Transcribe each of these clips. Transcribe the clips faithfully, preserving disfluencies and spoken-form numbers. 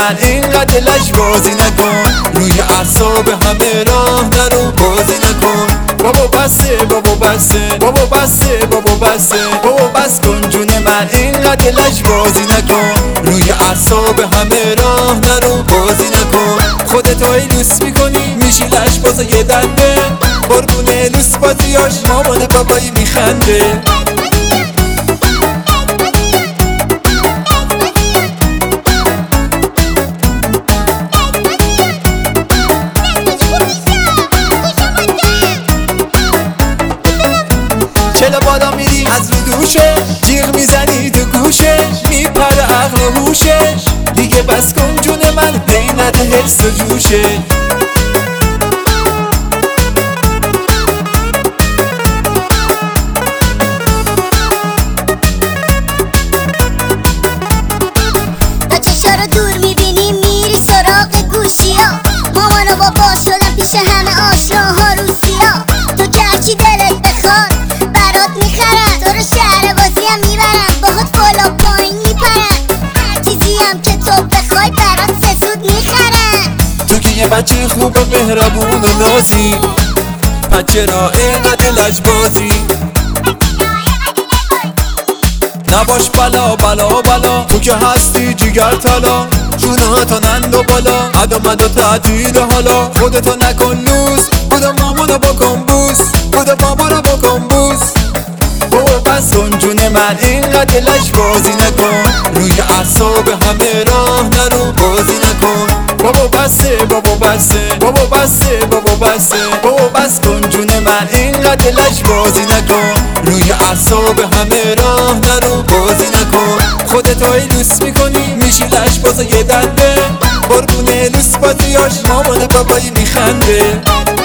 من اینقدر لجبازی نکن، روی اعصاب همه راه نرو بازی نکن. بابا بسه بابا بسه بابا بسه بابا بسه بابا بس کن جون من اینقدر لجبازی نکن، روی اعصاب همه راه نرو بازی نکن. خودتو ای لوس میکنی میشی لجباز یه دنده، قربونه لوس بازیاش مامان بابایی میخنده. چلا بالا میری از رو دوشه، جیغ میزنی تو گوشه، میپره عقل و هوشش. دیگه بس کن جون من پی نده حرس و جوشه. بچه‌شا رو دور میبینی میری سراغ گوشیا، مامان و بابا شدن پیش همه آشناها روسیا. تو که هرچی دلت بخواد برات میخرن، تو رو شهر بازی هم میبرن، باهات بالا پایین میپرن، هر چیزی هم که تو بخوای برات سه سود میخرن. تو که یه بچه خوب و مهربون و نازی، پس چرا اینقدر لجبازی؟ نباش بلا بلا بلا، تو که هستی جگر طلا، جونه تا نند و بالا، ادامد و تعطیل حالا. خودتو نکن لوس، بودا مامانو بکن بوس، بودا بابا رو بکن بوس. بابا بس کن جون من اینقدر لجبازی نکن، روی اعصاب همه راه نرو بازی نکن. بابا بسه بابا بسه بابا بسه بابا بسه بابا بس کن جون من اینقدر لجبازی نکن، روی اعصاب همه راه نرو بازی نکن. خودتو ای لوس میکنی میشی لجباز یه دنده، قربونه لوس بازیاش مامان بابایی میخنده.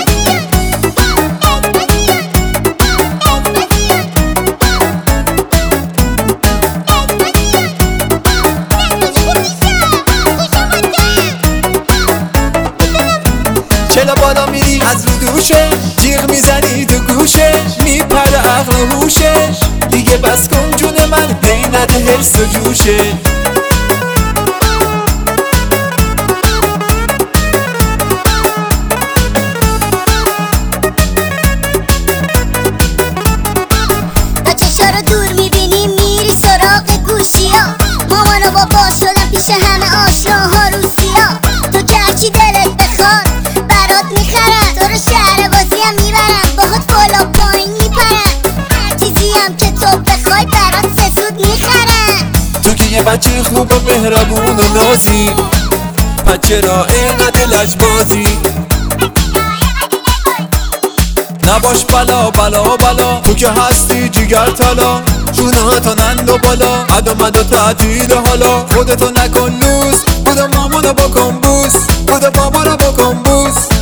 چلا بالا میری از رو دوشه، جیغ میزنی تو گوشه، میپره عقل و هوشش. دیگه بس کن جون من پی نده حرس و جوشه. بچه‌شا رو دور میبینی میری سراغ گوشیا، مامان و بابا شدن پیش همه آشناها روسیا. تو که هرچی دلت بخواد برات میخرن، تو رو شهر بازی هم میبرن، باهات بالا پایین میپرن، هر چیزی هم که تو بخوای برات سه سود میخرن. تو که یه بچه خوب و مهربون و نازی، پس چرا اینقدر لجبازی؟ نباش بلا بلا بلا، تو که هستی جگر طلا، جونه تا نند و بالا، ادامد و تعطیل حالا. خودتو نکن لوس، بودا مامانو بکن بوس، بودا بابا رو بکن بوس.